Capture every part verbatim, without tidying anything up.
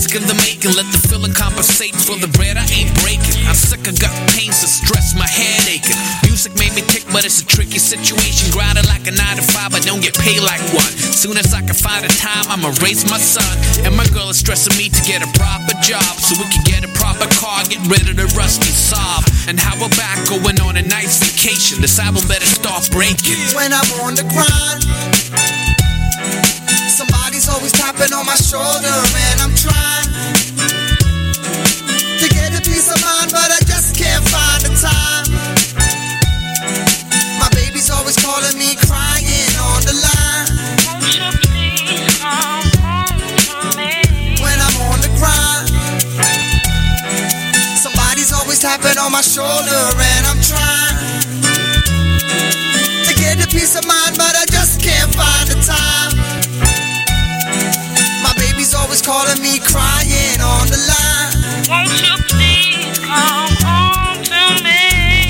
risk in the making. Let the feeling compensate for the bread I ain't breaking. I'm sick of gut pains to stress, my head aching. Music made me tick, but it's a tricky situation. Grinding like a nine to five, I don't get paid like one. Soon as I can find a time, I'ma raise my son. And my girl is stressing me to get a proper job, so we can get a proper car, get rid of the rusty Saab. And how about going on a nice vacation? This album better start breaking. When I'm on the grind, somebody's always tapping on my shoulder, and I'm trying to get a piece of mind, but I just can't find the time. My baby's always calling me, crying on the line. Won't you please come home to me? When I'm on the grind, somebody's always tapping on my shoulder, and I'm trying to get a piece of mind, but I just can't find the time. My baby's always calling me, crying on the line. Won't you please come home to me?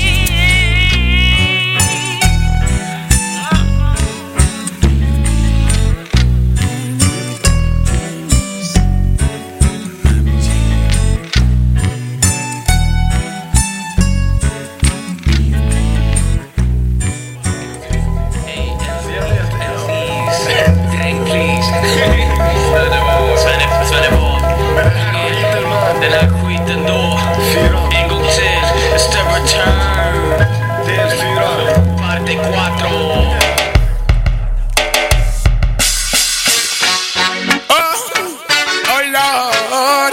Den här skiten då, en gång till, it's the return. Del fyra, parte cuatro. Oh, oh Lord,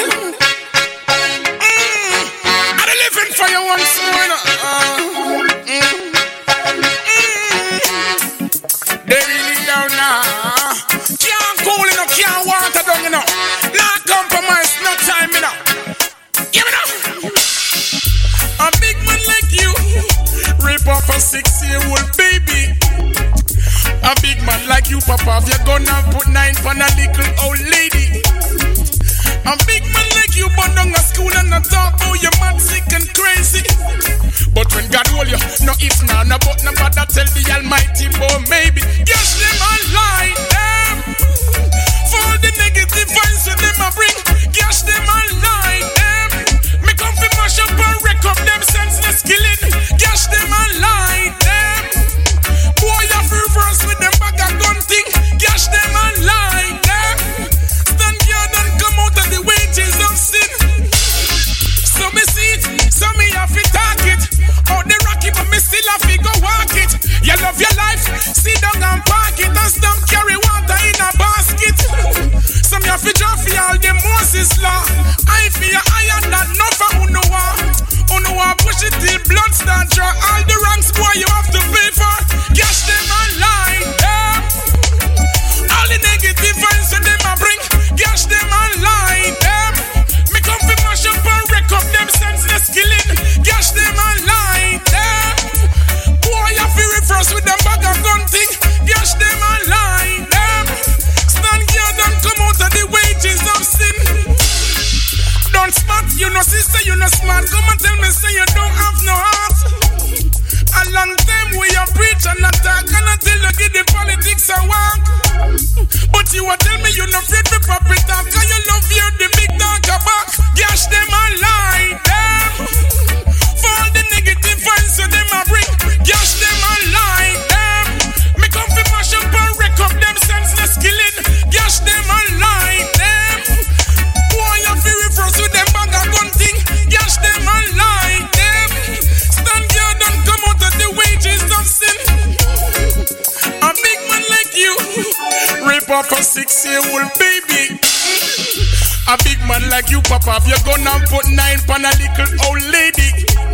mm, I'm living for you once more. Uh, mm, mm, they really don't know. Can't cool enough, can't water down, you know. Not compromise, no time, you know. A big man like you rape off a six-year-old baby. A big man like you, Papa, if you're gonna put nine on a little old lady. A big man like you burn down a school and not talk about you mad, sick and crazy. But when God hold you, no if, no, no but, no bother tell the Almighty, but maybe. Yes, them a lie, them. For the negative vibes that them a bring. Yes, them a lie, them. Me come fi mash up and wreck up them senseless killing. Yes, them a lie, them. Boy, you fi reverse with them bag of gun thing. Yes, them a lie, them. Stand guard and come out of the wages of sin. So me see it, so me have to talk it. Out the rocky, but me still have to go walk it. You love your life, sit down and park it. And stop carry water in a basket. Some you have to draw for all the Moses law. I feel iron that no for who know what. Who know what push it till blood start draw. All the ranks boy you have to pay for. Cash them and lie them. All the negative vibes that them a bring. Cash them and lie them. Me come fi mash up and wreck up them senseless killing. Cash them and lie them. Boy you fi reverse with them bag of gun thing. Cash them and lie them. Stand guard and come out of the wages of sin. Don't smart, you know sister, you know smart. Come and tell me say you don't have no heart. A long time we a preach and attack, and until you get the politics a walk. But you a tell me you no afraid for puppet talk, cause you love you the big dog a back. Gash them and lie them. For all the negative vibes so them a bring. Gash them and lie them. Me come fi mash up and wreck up them senseless killing. Gash them and lie them. Boy you fi reverse with them bag of gun thing. Gash them and lie them. Stand guard and come out of the wages of sin. A big man like you rape off a six-year-old baby. A big man like you, Papa, if you're gonna put nine on a little old lady.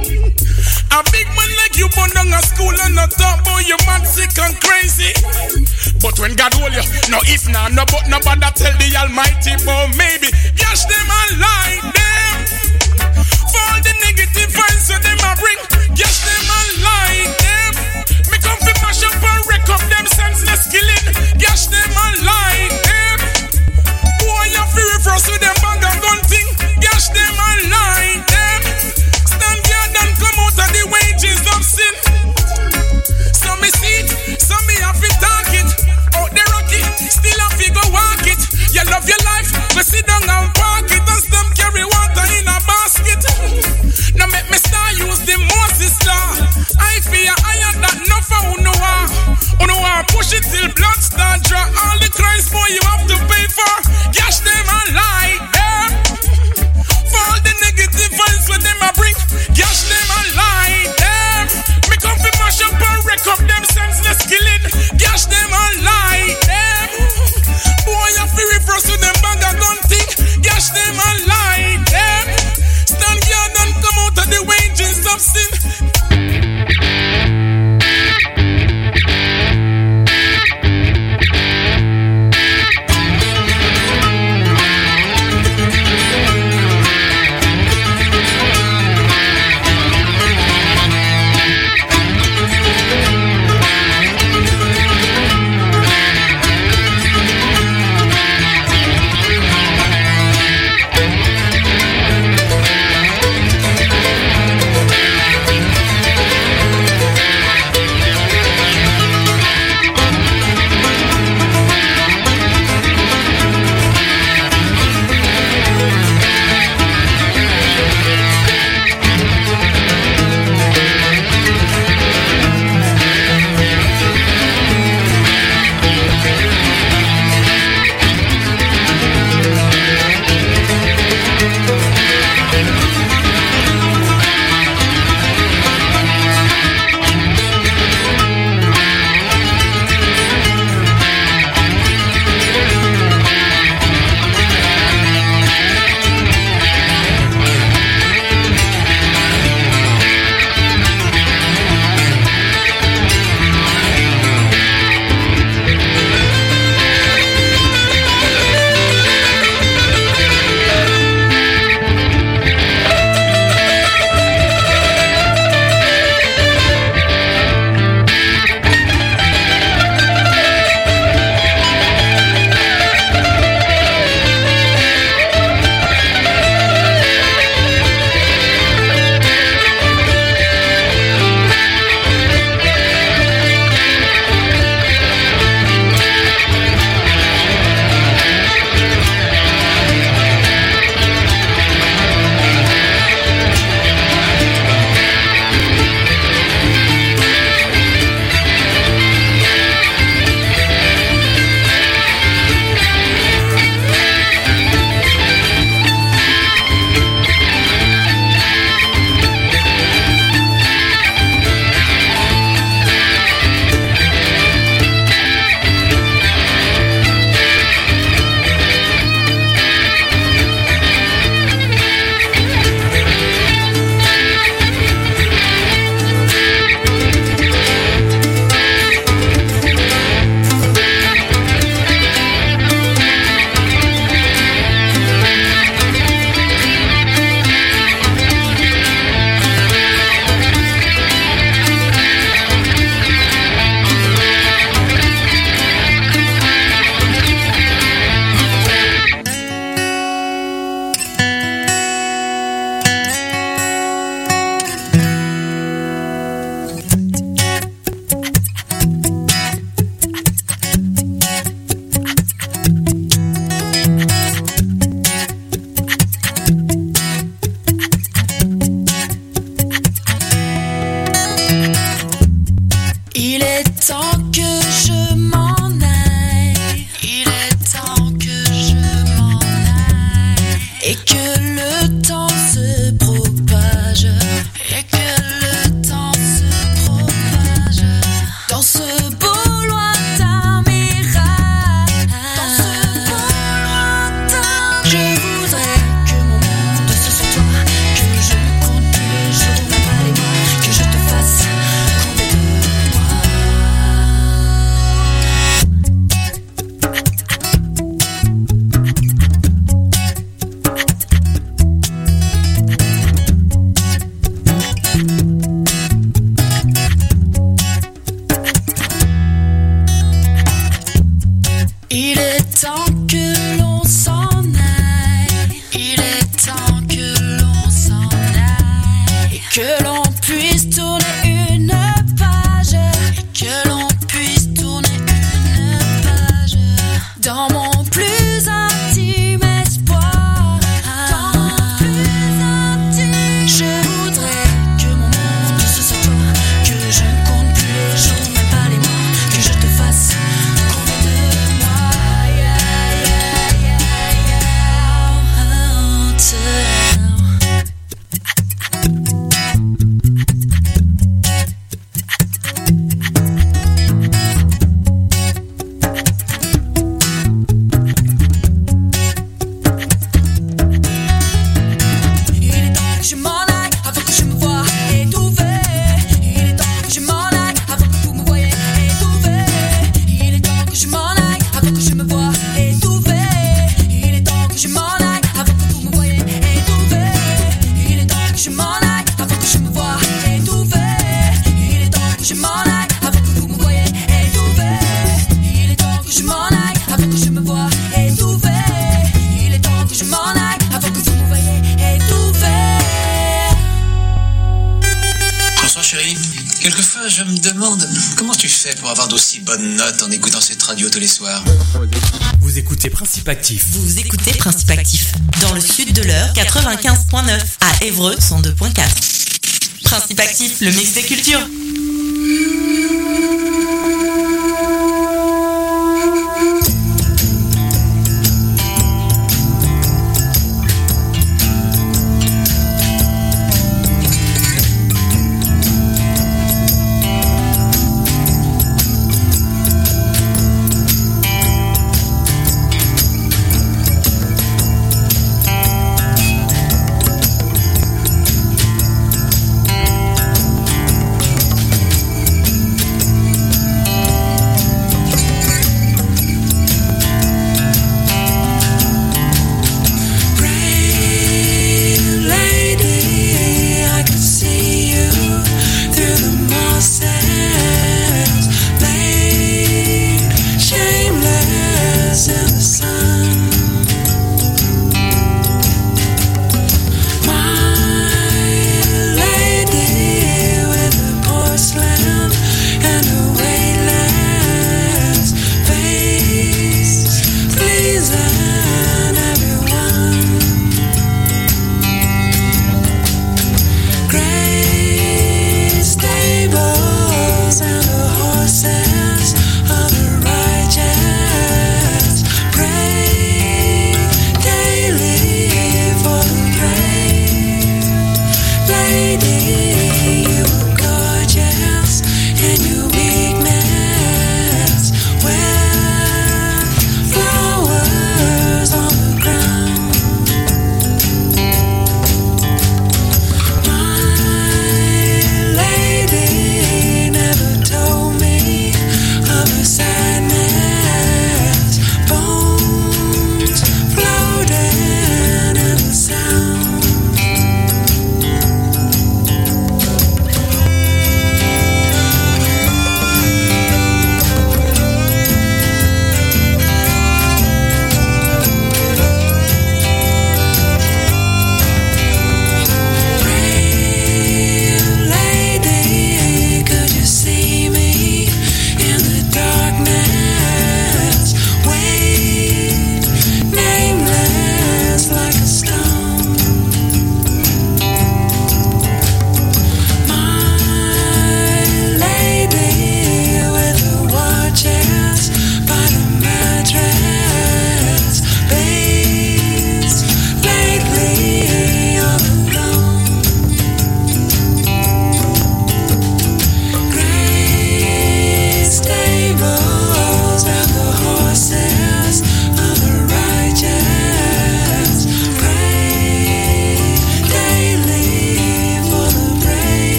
A big man like you burn down a school and not talk about you mad, sick and crazy. But when God hold you, no if, no, no but, no bother tell the Almighty, but maybe. Yes, them and lie them. For all the negative vibes so them a bring. Yes, them and lie them. Me come fi mash up and wreck up them senseless killing. Yes, them and lie them. Boy, you fi reverse with them bag and gun thing. Yes, them and lie them. Stand guard and come out of the wages of sin. So me see it, so me have to talk it. Out the rocky, still have to go walk it. You love your life, go sit down and park it. plus intime espoir. Ton plus intime. Je voudrais que mon monde ce soit toi, que je ne compte plus les jours, même pas les mois, que je te fasse couper de moi. Yeah, yeah, yeah, yeah. Oh, Quelquefois, je me demande comment tu fais pour avoir d'aussi bonnes notes en écoutant cette radio tous les soirs. Vous écoutez Principe Actif. Vous écoutez Principe Actif. Dans le sud de l'Eure, quatre-vingt-quinze virgule neuf. À Évreux, cent deux virgule quatre. Principe Actif, le mix des cultures.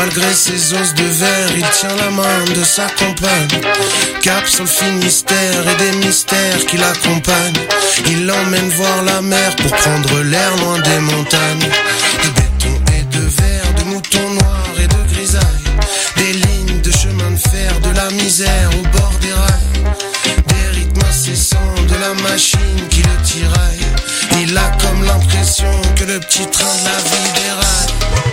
Malgré ses os de verre, il tient la main de sa compagne. Cap sur le Finistère et des mystères qui l'accompagnent. Il l'emmène voir la mer pour prendre l'air loin des montagnes. De béton et de verre, de moutons noirs et de grisailles. Des lignes de chemin de fer, de la misère au bord des rails. Des rythmes incessants de la machine qui le tiraille. Il a comme l'impression que le petit train de la vie déraille.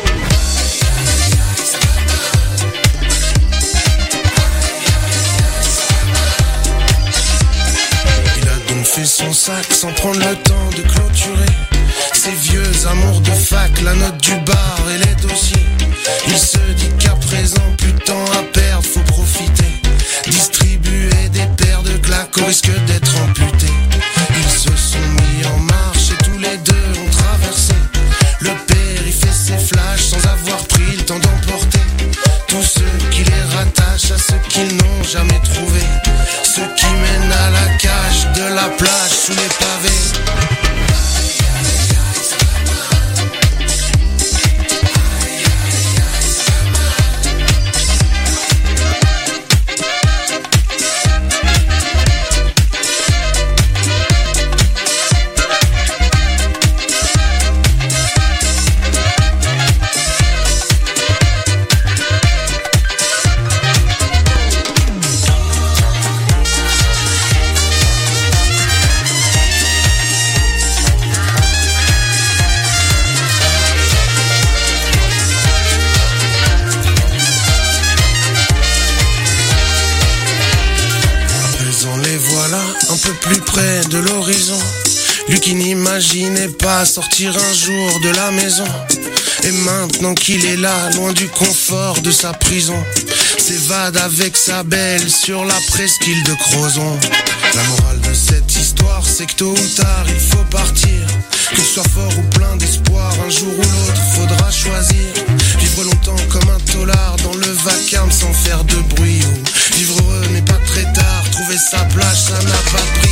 Fait son sac sans prendre le temps de clôturer ses vieux amours de fac, la note du bar et les dossiers. Il se dit qu'à présent, plus de temps à perdre, faut profiter. Distribuer des paires de claques au risque d'être amputés. Ils se sont mis en marche et tous les deux ont traversé. Le père il fait ses flashs sans avoir pris le temps d'emporter tous ceux qui les rattachent à ceux qu'ils n'ont jamais trouvé. Ceux qui mènent à la cage de la plage sous les pavés. Plus près de l'horizon, lui qui n'imaginait pas sortir un jour de la maison. Et maintenant qu'il est là, loin du confort de sa prison, s'évade avec sa belle sur la presqu'île de Crozon. La morale de cette histoire, c'est que tôt ou tard il faut partir. Que ce soit fort ou plein d'espoir, un jour ou l'autre faudra choisir. Vivre longtemps comme un tolard dans le vacarme sans faire de bruit. Ou vivre heureux mais pas très tard, trouver sa place ça n'a pas pris.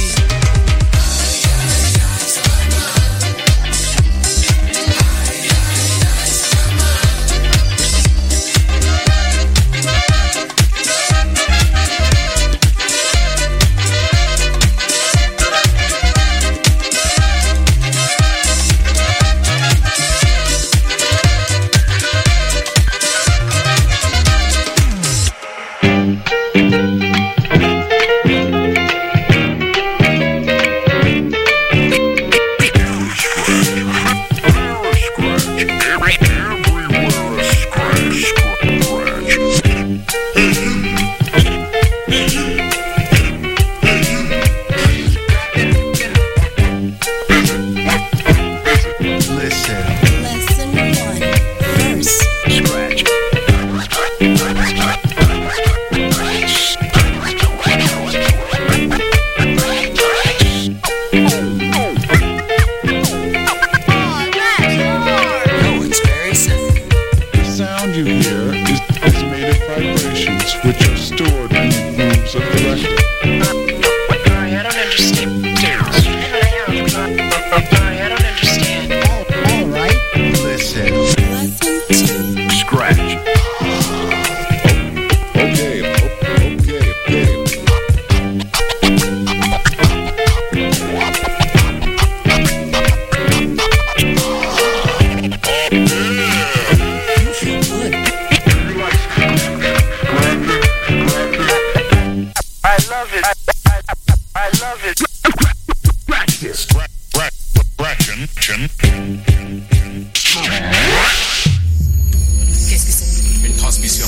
Qu'est-ce que c'est? Une transmission.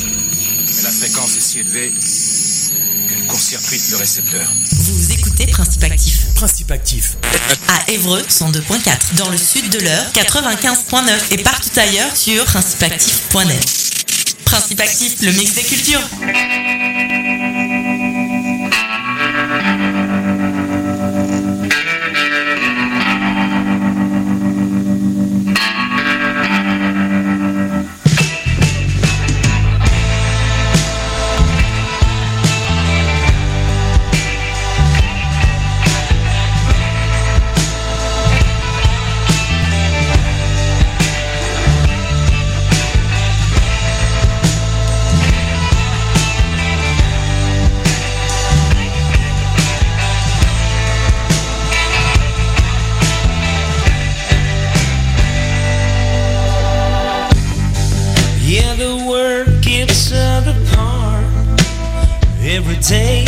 Mais la fréquence est si élevée qu'elle court-circuite le récepteur. Vous écoutez Principe Actif. Principe Actif. À Évreux, cent deux virgule quatre. Dans le sud de l'Eure, quatre-vingt-quinze virgule neuf. Et partout ailleurs sur principe actif point net. Principe Actif, le mix des cultures. every day.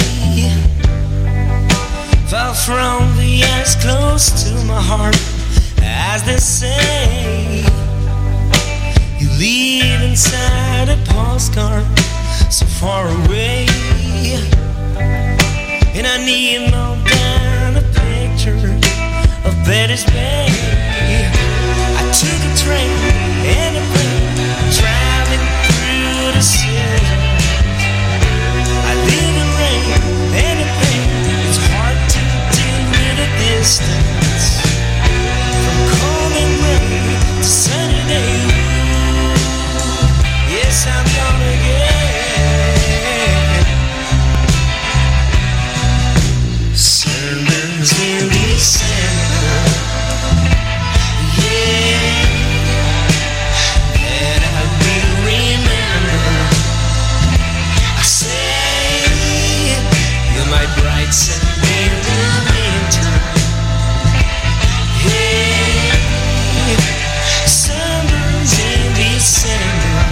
Far from the eyes close to my heart, as they say. You live inside a postcard, so far away. And I need more than a picture of Betty's Bay. I took a train and a plane, traveling through the city. I live in rain and the pain. It's hard to deal with the distance from cold and gray to sunny day. Yes, I'm gonna get sunburns in December. Yeah, and I will remember. I say you're my bright sun in the winter. Yeah, sunburns in December.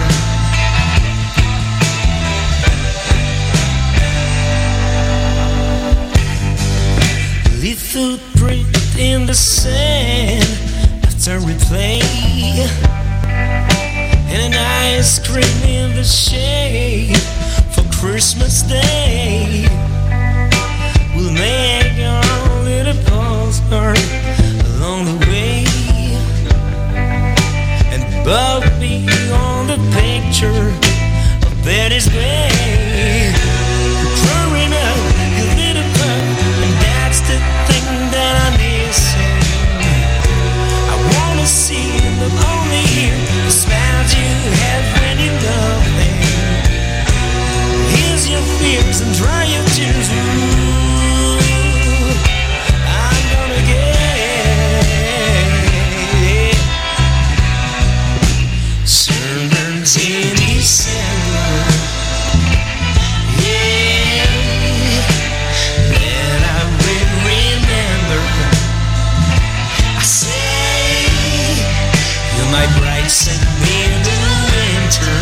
Leave footprint in the sand after we play, and an ice cream in the shade for Christmas Day. We'll make our little postcard along the way, and both be on the picture of Betty's Bay. Growing up, you little pup, and that's the thing that I'm missing. I wanna see but only hear the smiles you have when you love me. Ease your fears and dry your tears. Ooh, I'm gonna get sunburns in December. Yeah, and I will remember. I say you're my bright sun in the winter.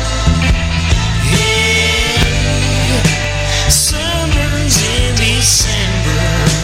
Yeah, sunburns in December.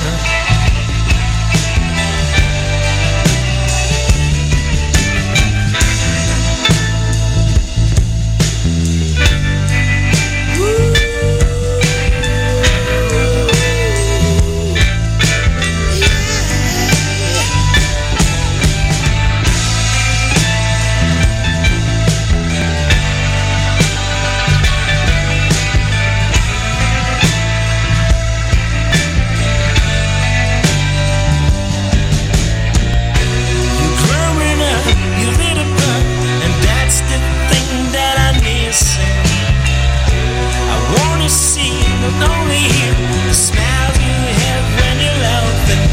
You're growing up, you little bug, and that's the thing that I'm missing. I wanna see but only hear the smiles you have when you're laughing.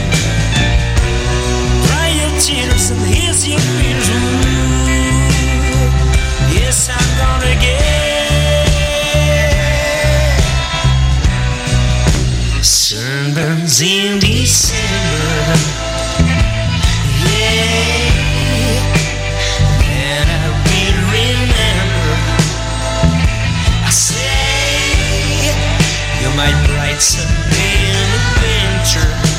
Dry your tears and ease your fears. Ooh, yes, I'm gonna get sunburns in December. Yeah, and I will remember. I say you're my bright sun in the winter.